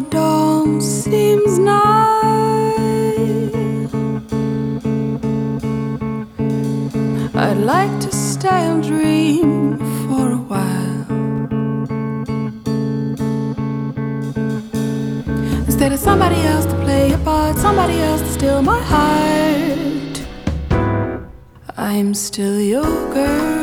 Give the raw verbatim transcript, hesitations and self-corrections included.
dawn seems nigh, I'd like to stay and dream for a while, instead of somebody else to play a part, somebody else to steal my heart. I'm still your girl.